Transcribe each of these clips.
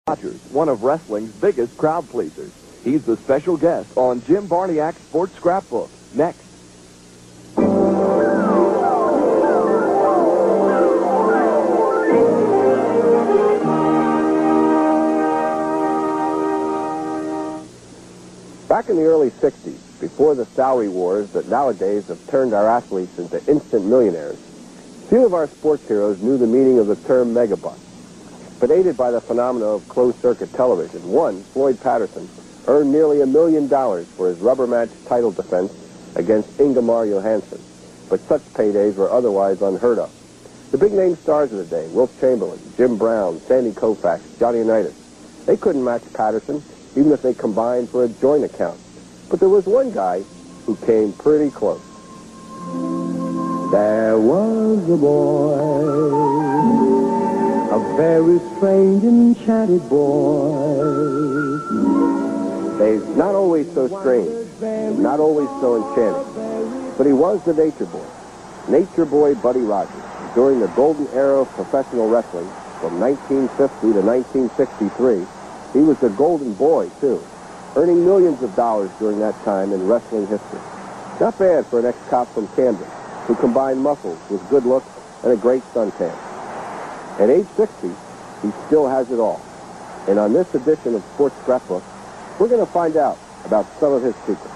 Rogers, one of wrestling's biggest crowd pleasers. He's the special guest on Jim Barniak's Sports Scrapbook. Next. Back in the early 60s, before the salary wars that nowadays have turned our athletes into instant millionaires, few of our sports heroes knew the meaning of the term megabucks. But aided by the phenomena of closed-circuit television, one, Floyd Patterson, earned nearly $1 million for his rubber match title defense against Ingemar Johansson. But such paydays were otherwise unheard of. The big-name stars of the day, Wilt Chamberlain, Jim Brown, Sandy Koufax, Johnny Unitas, they couldn't match Patterson, even if they combined for a joint account. But there was one guy who came pretty close. There was a boy, a very strange, enchanted boy. He's not always so strange, not always so enchanting, but he was the Nature Boy Buddy Rogers. During the golden era of professional wrestling, from 1950 to 1963, he was the golden boy, too, earning millions of dollars during that time in wrestling history. Not bad for an ex-cop from Camden, who combined muscles with good looks and a great suntan. At age 60, he still has it all. And on this edition of Sports Scrapbook, we're going to find out about some of his secrets.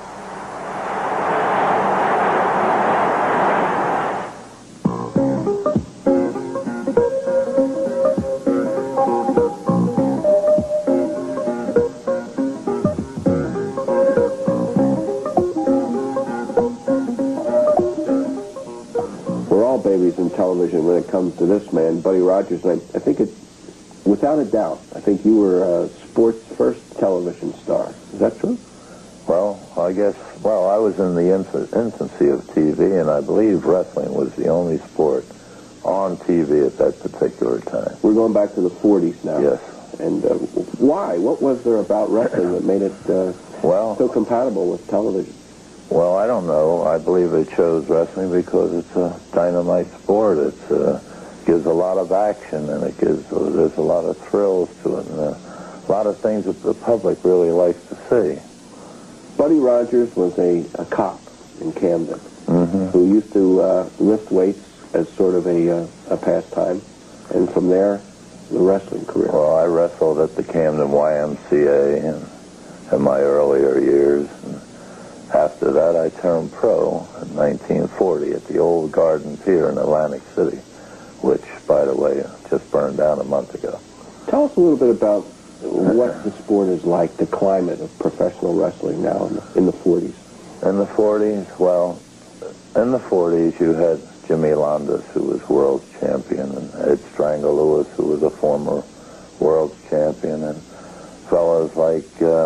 We're all babies in television when it comes to this man, Buddy Rogers. And I think it's, without a doubt, I think you were sports' first television star. Is that true? Well, I guess, I was in the infancy of TV, and I believe wrestling was the only sport on TV at that particular time. We're going back to the 40s now. Yes. And why? What was there about wrestling that made it so compatible with television? Well, I don't know. I believe they chose wrestling because it's a dynamite sport. It gives a lot of action, and there's a lot of thrills to it, and a lot of things that the public really likes to see. Buddy Rogers was a cop in Camden who used to lift weights as sort of a pastime, and from there, the wrestling career. Well, I wrestled at the Camden YMCA in my earlier years. And after that, I turned pro in 1940 at the old Garden Pier in Atlantic City, which, by the way, just burned down a month ago. Tell us a little bit about what the sport is like, the climate of professional wrestling now in the 40s. In the 40s, in the 40s, you had Jimmy Londas, who was world champion, and Ed Strangle Lewis, who was a former world champion, and fellows like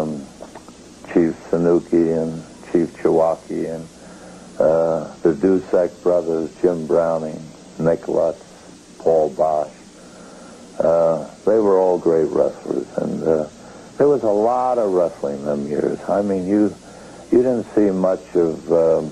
Chief Sanuki and Chief Chewaki, and the Dusek brothers, Jim Browning, Nick Lutz, Paul Bosch. They were all great wrestlers, and there was a lot of wrestling in them years. I mean, you didn't see much of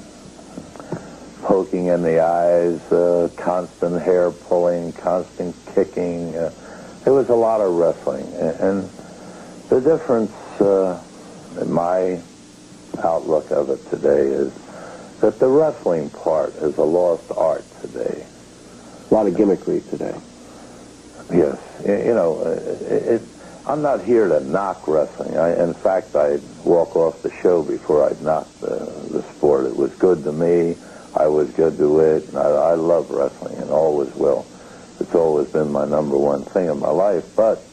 poking in the eyes, constant hair pulling, constant kicking. There was a lot of wrestling, and the difference in my outlook of it today is that the wrestling part is a lost art today. A lot of gimmickry today. Yes. You know, I'm not here to knock wrestling. In fact, I'd walk off the show before I'd knock the sport. It was good to me. I was good to it. And I love wrestling and always will. It's always been my number one thing in my life. But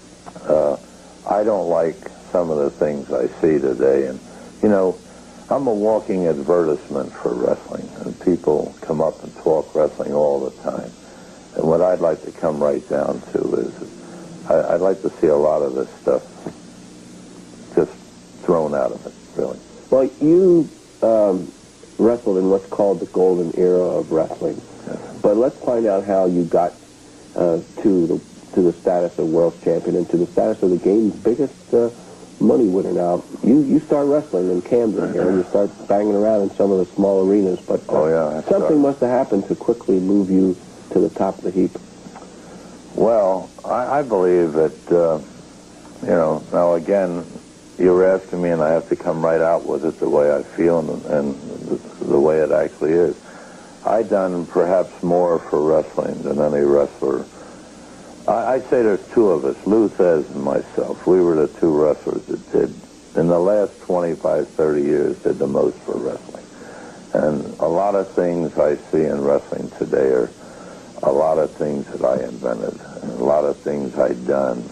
I don't like some of the things I see today. And, you know, I'm a walking advertisement for wrestling. And people come up and talk wrestling all the time. And what I'd like to come right down to is I'd like to see a lot of this stuff just thrown out of it, really. Well, you wrestled in what's called the golden era of wrestling. Yes. But let's find out how you got to the status of world champion and to the status of the game's biggest money winner. Now, you start wrestling in Camden here, and you start banging around in some of the small arenas, but something must have happened to quickly move you to the top of the heap. Well, I believe that You know, now again, you're asking me, and I have to come right out with it the way I feel and the way it actually is. I done perhaps more for wrestling than any wrestler. I'd say there's two of us, Lou Thez and myself. We were the two wrestlers that did, in the last 25, 30 years, did the most for wrestling. And a lot of things I see in wrestling today are a lot of things that I invented, and a lot of things I'd done.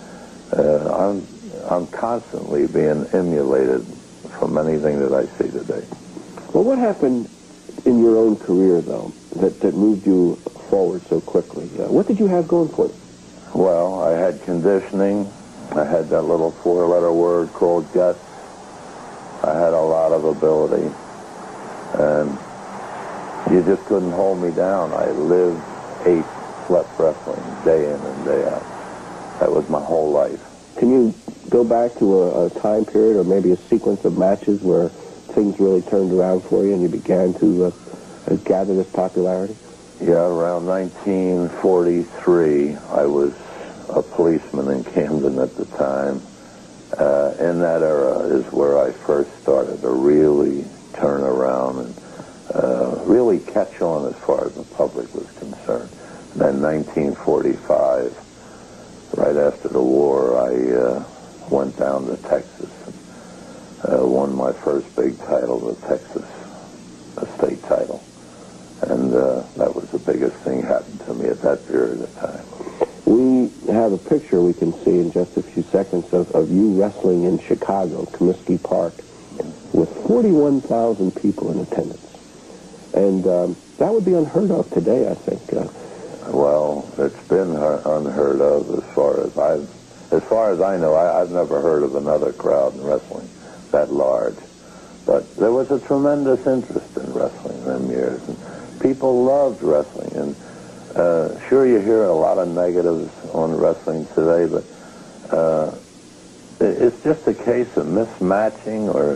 And I'm constantly being emulated from anything that I see today. Well, what happened in your own career, though, that moved you forward so quickly? What did you have going for you? Well, I had conditioning. I had that little four-letter word called guts. I had a lot of ability. And you just couldn't hold me down. I lived, ate, slept wrestling day in and day out. That was my whole life. Can you go back to a time period or maybe a sequence of matches where things really turned around for you and you began to gather this popularity? Yeah, around 1943, I was a policeman in Camden at the time. In that era is where I first started to really turn around and really catch on as far as the public was concerned. And then 1945, right after the war, I went down to Texas and won my first big title, the Texas state title. And that was the biggest thing happened to me at that period of time. We have a picture we can see in just a few seconds of you wrestling in Chicago, Comiskey Park, with 41,000 people in attendance. And that would be unheard of today, I think. Well, it's been unheard of as far as I know. I've never heard of another crowd in wrestling that large. But there was a tremendous interest in wrestling in them years. And people loved wrestling. And sure, you hear a lot of negatives on wrestling today, but it's just a case of mismatching or,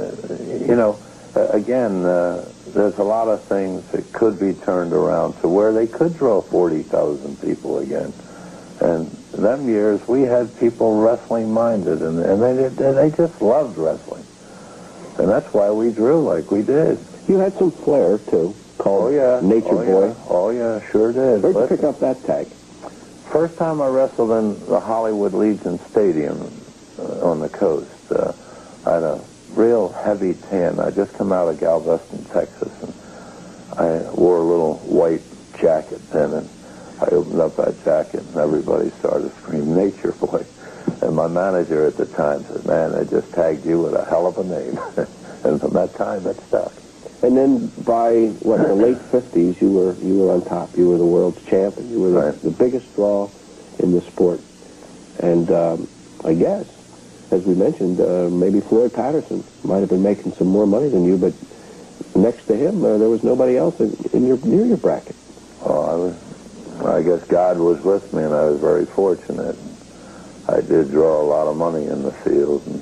again, there's a lot of things that could be turned around to where they could draw 40,000 people again. And in them years, we had people wrestling-minded, and they just loved wrestling. And that's why we drew like we did. You had some flair, too, called Nature Boy. Yeah. Oh, yeah, sure did. Where'd you pick up that tag? First time I wrestled in the Hollywood Legion Stadium on the coast, I had a real heavy tan. I just come out of Galveston, Texas, and I wore a little white jacket then, and I opened up that jacket, and everybody started screaming, "Nature Boy." And my manager at the time said, "Man, they just tagged you with a hell of a name." And from that time, it stuck. And then by, the late 50s, you were on top. You were the world's champion. You were the biggest draw in the sport. And I guess, as we mentioned, maybe Floyd Patterson might have been making some more money than you, but next to him, there was nobody else near your bracket. Oh, I guess God was with me, and I was very fortunate. I did draw a lot of money in the field. And,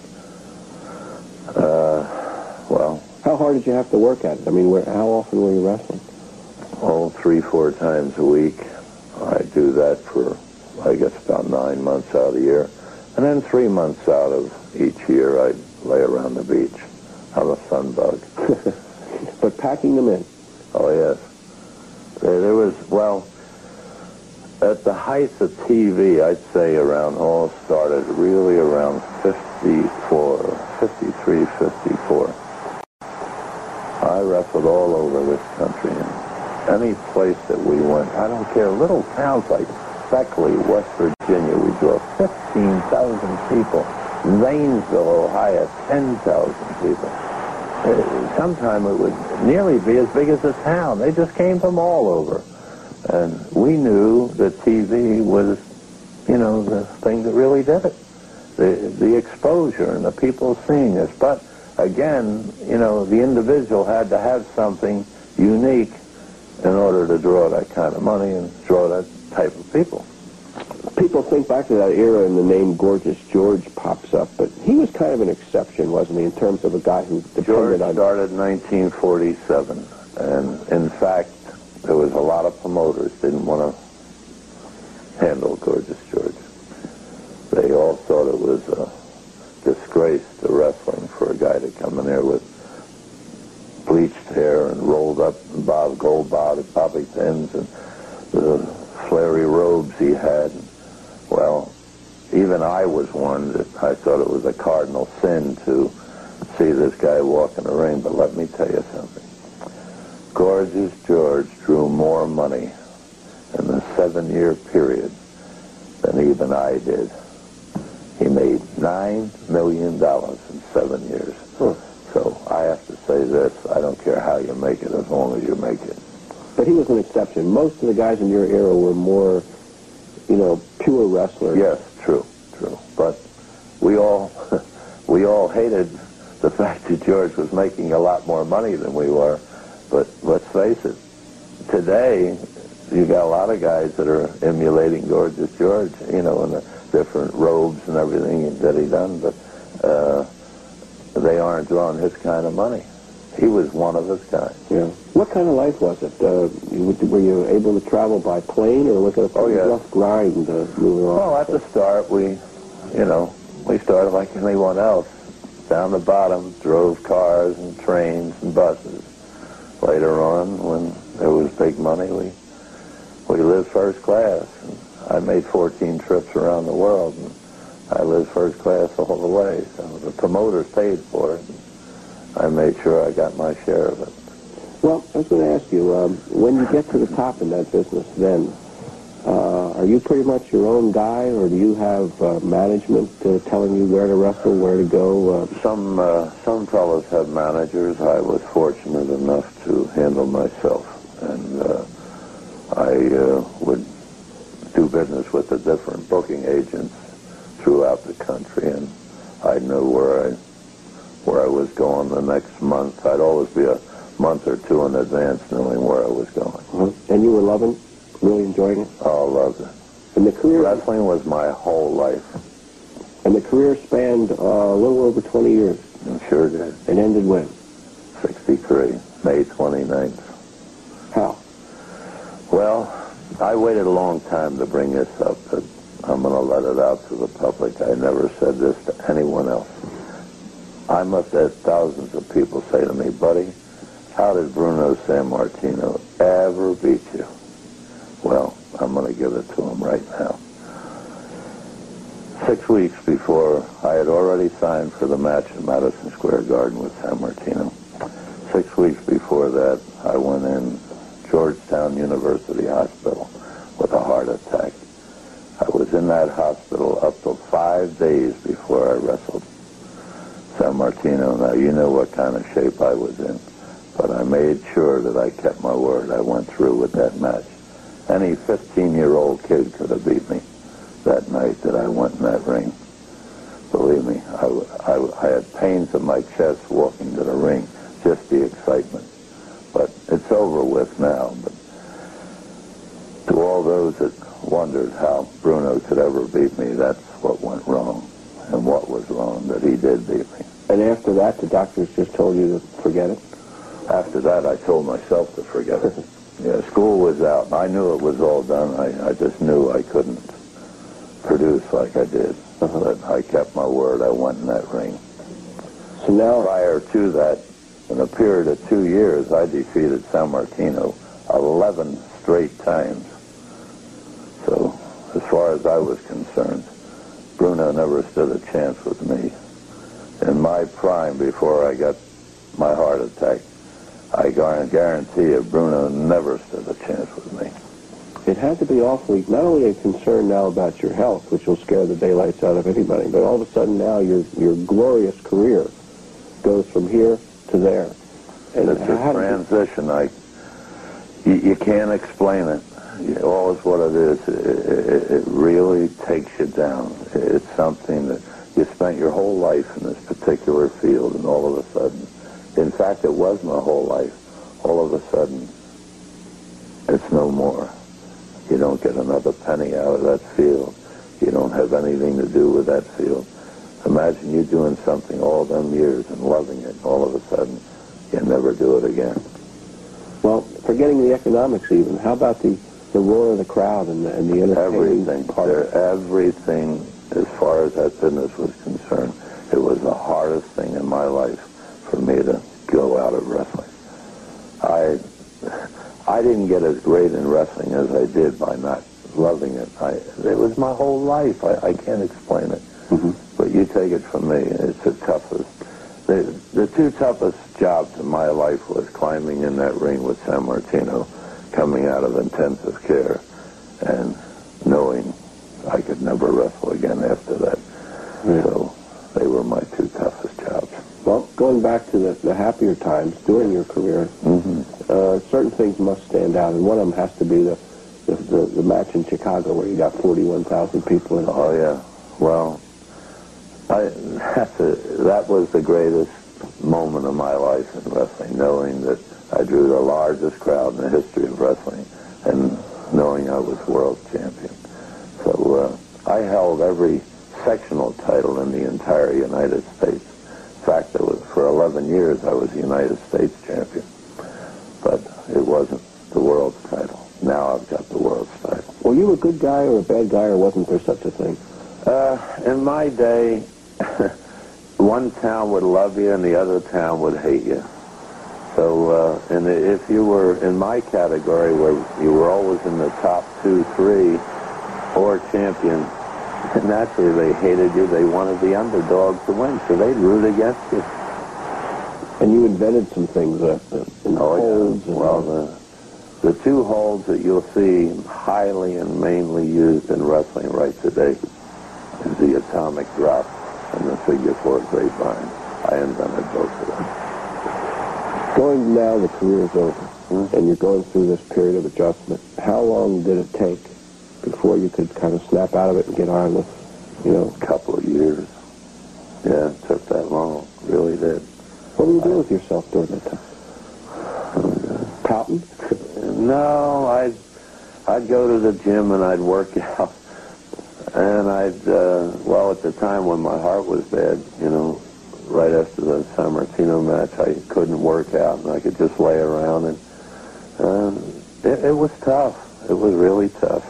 how hard did you have to work at it? I mean, how often were you wrestling? 3-4 times a week. I do that for, I guess, about 9 months out of the year. And then 3 months out of each year, I'd lay around the beach. I'm a sun bug. But packing them in? Oh, yes. There was, at the height of TV, I'd say all started really around 53, 54. I wrestled all over this country. And any place that we went, I don't care, little towns like Beckley, West Virginia, we draw 15,000 people. Zanesville, Ohio, 10,000 people. Sometime it would nearly be as big as a town. They just came from all over. And we knew that TV was, the thing that really did it. The exposure and the people seeing us. But again, the individual had to have something unique in order to draw that kind of money and draw that type of people. People think back to that era and the name Gorgeous George pops up, but he was kind of an exception, wasn't he, in terms of a guy who depended on... George started in 1947, and in fact, there was a lot of promoters didn't want to handle Gorgeous George. They all thought it was was a disgrace to wrestling for a guy to come in there with bleached hair and rolled up gold bobby pins and the flary robes he had. Well, even I was one that I thought it was a cardinal sin to see this guy walk in the ring. But let me tell you something. Gorgeous George drew more money in the 7-year period than even I did. He made $9 million in 7 years. So I have to say this, I don't care how you make it as long as you make it. But he was an exception. Most of the guys in your era were more, pure wrestlers. Yes, true. But we all hated the fact that George was making a lot more money than we were. But let's face it, today you got a lot of guys that are emulating Gorgeous George, in the different robes and everything that he done, but they aren't drawing his kind of money. He was one of his kind. Yeah. What kind of life was it? Were you able to travel by plane, or was it a rough grind moving on? Well, at the start, we started like anyone else. Down the bottom, drove cars and trains and buses. Later on, when there was big money, we lived first class. And I made 14 trips around the world, and I lived first class all the way. So the promoters paid for it. And I made sure I got my share of it. Well, I was going to ask you, when you get to the top in that business, then, are you pretty much your own guy, or do you have management telling you where to wrestle, where to go? Some fellows have managers. I was fortunate enough to handle myself, and I would do business with the different booking agents throughout the country, and I knew where I was going the next month. I'd always be a month or two in advance knowing where I was going. Mm-hmm. And you were loving, really enjoying it? Oh, I loved it. And the career... Wrestling was my whole life. And the career spanned a little over 20 years. It sure did. And ended when? 63, May 29th. How? Well, I waited a long time to bring this up, but I'm going to let it out to the public. I never said this to anyone else. I must have had thousands of people say to me, buddy, how did Bruno Sammartino ever beat you? Well, I'm going to give it to him right now. 6 weeks before, I had already signed for the match in Madison Square Garden with Sammartino. 6 weeks before that, I went in Georgetown University Hospital with a heart attack. I was in that hospital up to 5 days before I wrestled Sammartino. Now, you know what kind of shape I was in, but I made sure that I kept my word. I went through with that match. Any 15-year-old kid could have beat me that night that I went in that ring. Believe me, I had pains in my chest walking to the ring, just the excitement. But it's over with now. But to all those that wondered how Bruno could ever beat me, that's what went wrong. And what was wrong, that he did beat me. And after that, the doctors just told you to forget it? After that, I told myself to forget it. Yeah, school was out. I knew it was all done. I just knew I couldn't produce like I did. But I kept my word. I went in that ring. So now, prior to that, in a period of 2 years, I defeated Sammartino 11 straight times. So, as far as I was concerned, Bruno never stood a chance with me. In my prime, before I got my heart attack, I guarantee you Bruno never stood a chance with me. it had to be awfully, not only a concern now about your health, which will scare the daylights out of anybody, but all of a sudden now your glorious career goes from here to there. And it's a transition. You can't explain it. All is what it is. It really takes you down. It's something that you spent your whole life in this particular field, and all of a sudden, in fact, it was my whole life. All of a sudden, it's no more. You don't get another penny out of that field. You don't have anything to do with that field. Imagine you doing something all them years and loving it, and all of a sudden, you never do it again. Well, forgetting the economics even, how about the roar of the crowd and the entertaining Everything. part? Everything as far as that business was concerned, it was the hardest thing in my life for me to go out of wrestling. I didn't get as great in wrestling as I did by not loving it. It was my whole life. I can't explain it. Mm-hmm. But you take it from me, it's the toughest. The two toughest jobs in my life was climbing in that ring with Sammartino, coming out of intensive care, and knowing I could never wrestle again after that. Yeah. So they were my two toughest jobs. Well, going back to the happier times during your career, certain things must stand out, and one of them has to be the match in Chicago where you got 41,000 people in. Oh, yeah. Well, that was the greatest moment of my life in wrestling, knowing that I drew the largest crowd in the history of wrestling and knowing I was world champion. So I held every sectional title in the entire United States. In fact, for 11 years I was the United States champion, but it wasn't the world's title. Now I've got the world's title. Were you a good guy or a bad guy, or wasn't there such a thing? In my day, one town would love you and the other town would hate you. So, and if you were in my category where you were always in the top 2, 3, or champion, naturally they hated you. They wanted the underdog to win, so they'd root against you. And you invented some things in holds. Yeah. Well, the two holds that you'll see highly and mainly used in wrestling right today is the atomic drop and the figure 4 grapevine. I invented both of them. Going now, the career is over, and you're going through this period of adjustment. How long did it take before you could kind of snap out of it and get on with, A couple of years. Yeah, it took that long. Really did. What were you doing with yourself during that time? Pouting? No, I'd go to the gym and I'd work out. And at the time when my heart was bad, right after the Sammartino match, I couldn't work out and I could just lay around. And it was tough. It was really tough.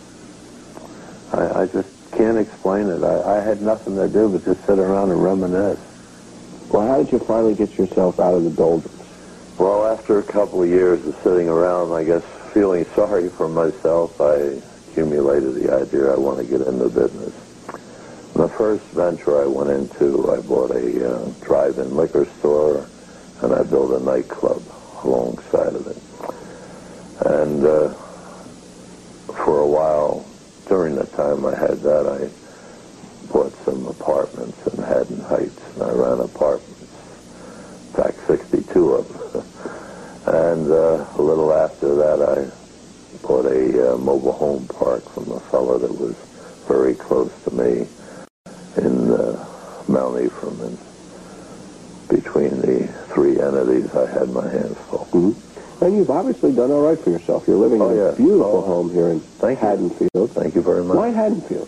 I just can't explain it. I had nothing to do but just sit around and reminisce. Well, how did you finally get yourself out of the doldrums? Well, after a couple of years of sitting around, I guess, feeling sorry for myself, I accumulated the idea I want to get into business. The first venture I went into, I bought a drive-in liquor store, and I built a nightclub alongside of it. And for a while, during the time I had that, I bought some apartments in Haddon Heights, and I ran apartments. In fact, 62 of them. And a little after that, I bought a mobile home park from a fellow that was very close to me in Mount Ephraim. And between the three entities, I had my hands full. Mm-hmm. And you've obviously done all right for yourself. You're living in a beautiful home here in Haddonfield. Thank you very much. Why Haddonfield?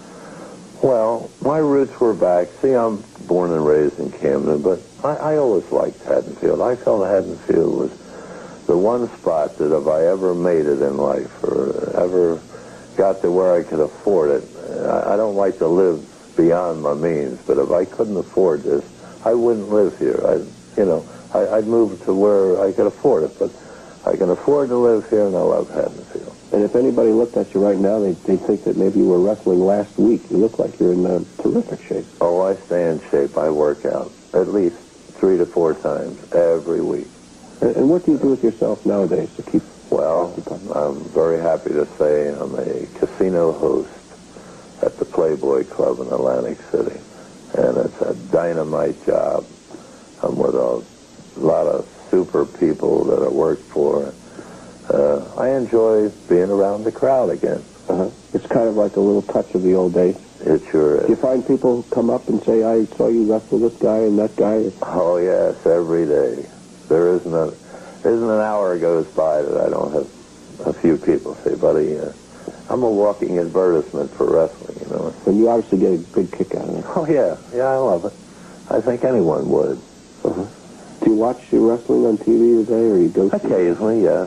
Well, my roots were back. See, I'm born and raised in Camden, but I always liked Haddonfield. I felt Haddonfield was the one spot that if I ever made it in life or ever got to where I could afford it, I don't like to live beyond my means, but if I couldn't afford this, I wouldn't live here. I'd move to where I could afford it, but I can afford to live here, and I love Haddonfield. And if anybody looked at you right now, they'd think that maybe you were wrestling last week. You look like you're in terrific shape. Oh, I stay in shape. I work out at least 3 to 4 times every week. And what do you do with yourself nowadays to keep occupied? I'm very happy to say I'm a casino host at the Playboy Club in Atlantic City. And it's a dynamite job. I'm with a lot of super people that I work for. I enjoy being around the crowd again. It's kind of like a little touch of the old days. It sure is. Do you find people come up and say, I saw you wrestle this guy and that guy? Oh, yes, every day. There isn't an hour goes by that I don't have a few people say, buddy, I'm a walking advertisement for wrestling, And you obviously get a big kick out of it. Oh, yeah. Yeah, I love it. I think anyone would. Do you watch your wrestling on TV today, or you go see Occasionally, yes.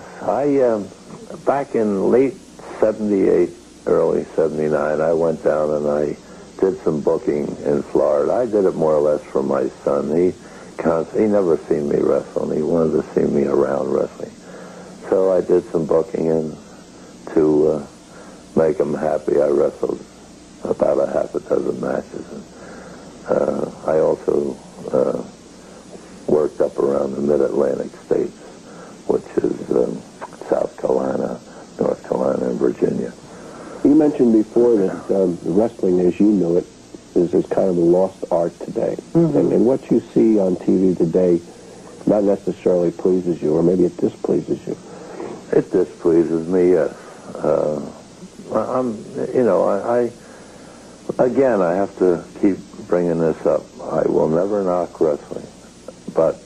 Back in late 78, early 79, I went down and I did some booking in Florida. I did it more or less for my son. He never seen me wrestling. He wanted to see me around wrestling. So I did some booking, and to make him happy, I wrestled about a half a dozen matches. And, I also worked up around the Mid-Atlantic states, which is South Carolina, North Carolina, and Virginia. You mentioned before that wrestling, as you know it, is kind of a lost art today. Mm-hmm. And what you see on TV today not necessarily pleases you, or maybe it displeases you. It displeases me, yes. Again, I have to keep bringing this up. I will never knock wrestling, but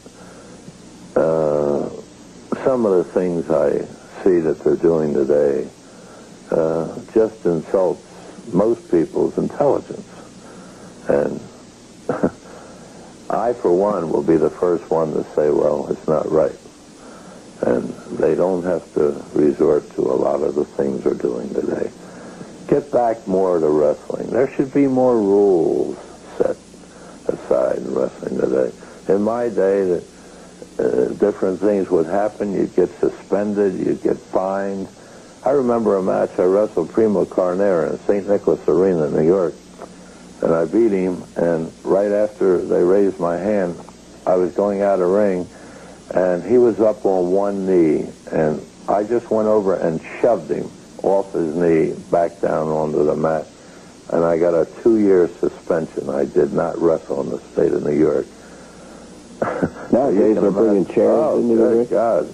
some of the things I see that they're doing today just insults most people's intelligence. And I, for one, will be the first one to say, well, it's not right. And they don't have to resort to a lot of the things they're doing today. Get back more to wrestling. There should be more rules set aside in wrestling today. In my day, different things would happen. You'd get suspended. You'd get fined. I remember a match I wrestled Primo Carnera in St. Nicholas Arena in New York. And I beat him, and right after they raised my hand, I was going out of ring, and he was up on one knee, and I just went over and shoved him off his knee back down onto the mat, and I got a 2-year suspension. I did not wrestle in the state of New York. Nowadays they're bringing chairs into the ring. God.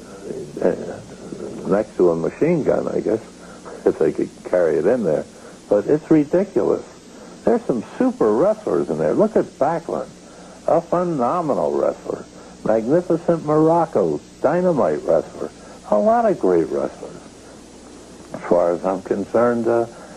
Next to a machine gun, I guess, if they could carry it in there. But it's ridiculous. There's some super wrestlers in there. Look at Backlund, a phenomenal wrestler. Magnificent Morocco, dynamite wrestler. A lot of great wrestlers. As far as I'm concerned,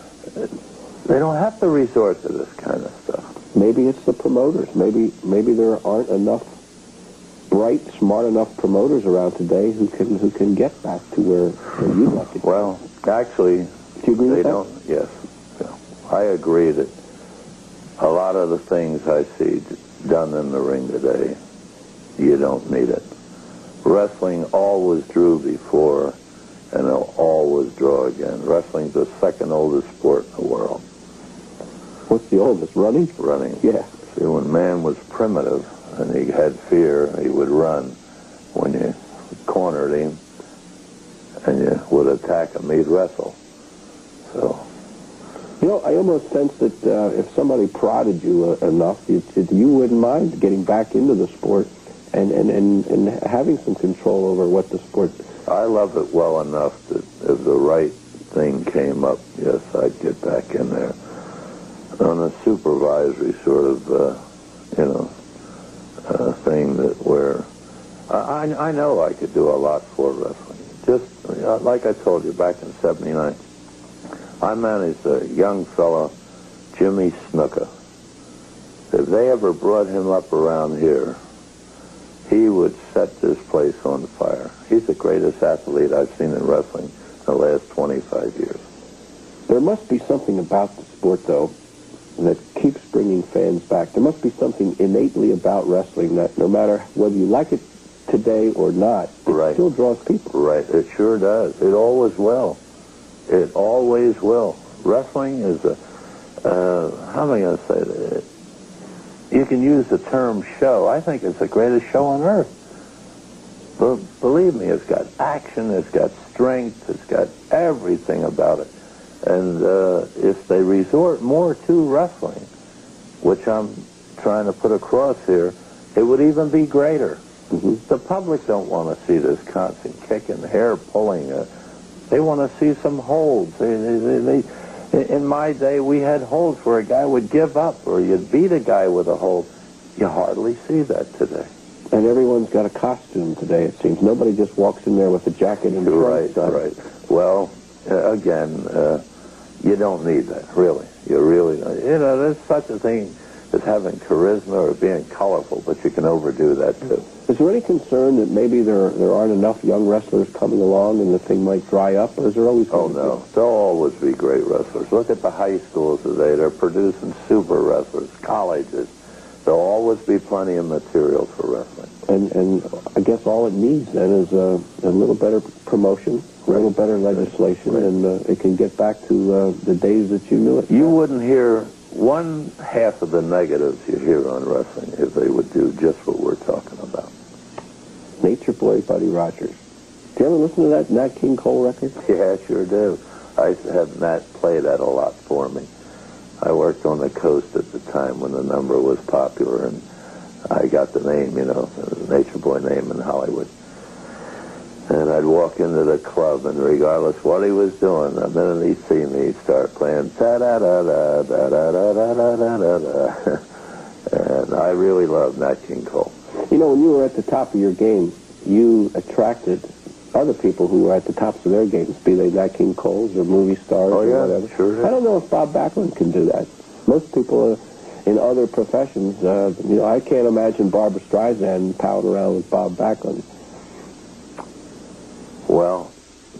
they don't have to resort to this kind of stuff. Maybe it's the promoters. Maybe there aren't enough bright, smart enough promoters around today who can get back to where you'd like to go. Well, actually, do you agree with that? Don't. Yes, yeah. I agree that a lot of the things I see done in the ring today, you don't need it. Wrestling always drew before, and it'll always draw again. Wrestling's the second oldest sport in the world. What's the oldest? Running? Running. Yeah. See, when man was primitive and he had fear, he would run. When you cornered him and you would attack him, he'd wrestle. So, you know, I almost sense that if somebody prodded you enough, you wouldn't mind getting back into the sport and having some control over what the sport is. I love it well enough that if the right thing came up, yes, I'd get back in there. On a supervisory sort of, thing that where I know I could do a lot for wrestling. Just like I told you back in '79, I managed a young fella, Jimmy Snuka. If they ever brought him up around here, he would set this place on fire. He's the greatest athlete I've seen in wrestling in the last 25 years. There must be something about the sport, though, that keeps bringing fans back. There must be something innately about wrestling that no matter whether you like it today or not, it still draws people. Right, it sure does. It always will. It always will. Wrestling is how am I going to say that? You can use the term show. I think it's the greatest show on earth. But believe me, it's got action, it's got strength, it's got everything about it. And if they resort more to wrestling, which I'm trying to put across here, it would even be greater. Mm-hmm. The public don't want to see this constant kicking, hair pulling. They want to see some holds. In my day, we had holds where a guy would give up, or you'd beat a guy with a hold. You hardly see that today. And everyone's got a costume today, it seems. Nobody just walks in there with a jacket and trunks on. Right. Well, again, you don't need that, really. You really don't. There's such a thing. as having charisma or being colorful, but you can overdo that too. Is there any concern that maybe there aren't enough young wrestlers coming along and the thing might dry up, or is there always... Oh, no. There'll always be great wrestlers. Look at the high schools today. They're producing super wrestlers, colleges. There'll always be plenty of material for wrestling. And I guess all it needs then is a little better promotion, a little better legislation, and it can get back to the days that you knew it. You wouldn't hear one half of the negatives you hear on wrestling if they would do just what we're talking about. Nature Boy Buddy Rogers. Do you ever listen to that Nat King Cole record? Yeah, I sure do. I used to have Nat play that a lot for me. I worked on the coast at the time when the number was popular, and I got the name, you know, the Nature Boy name in Hollywood. And I'd walk into the club, and regardless what he was doing, the minute he'd see me, he'd start playing da-da-da-da-da-da-da-da-da-da. And I really loved Nat King Cole. You know, when you were at the top of your game, you attracted other people who were at the tops of their games, be they Nat King Coles or movie stars or whatever. Sure. I don't know if Bob Backlund can do that. Most people in other professions, you know, I can't imagine Barbra Streisand palling around with Bob Backlund. Well,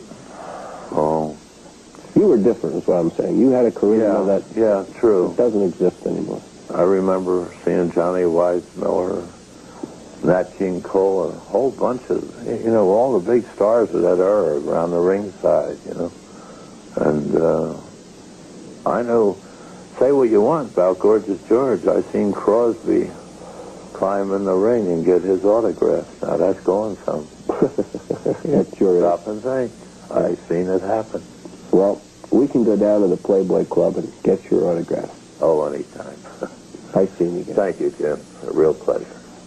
you were different, is what I'm saying. You had a charisma that true. doesn't exist anymore. I remember seeing Johnny Weissmuller, Nat King Cole, a whole bunch of, you know, all the big stars of that era around the ringside, you know. And I know, say what you want about Gorgeous George. I seen Crosby climb in the ring and get his autograph. Now that's going some. Stop and think. I seen it happen. Well, we can go down to the Playboy Club and get your autograph. Oh, anytime. Nice seeing you again. Thank you, Jim. A real pleasure.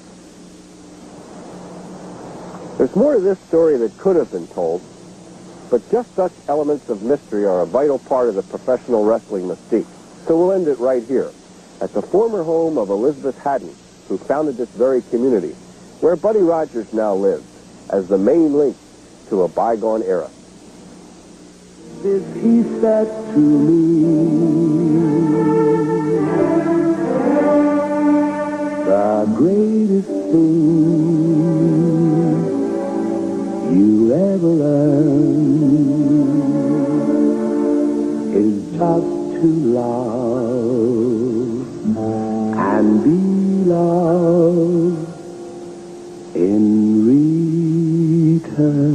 There's more to this story that could have been told, but just such elements of mystery are a vital part of the professional wrestling mystique. So we'll end it right here, at the former home of Elizabeth Haddon, who founded this very community, where Buddy Rogers now lives, as the main link to a bygone era. This he said to me, the greatest thing you ever learn is just to love and be loved in return.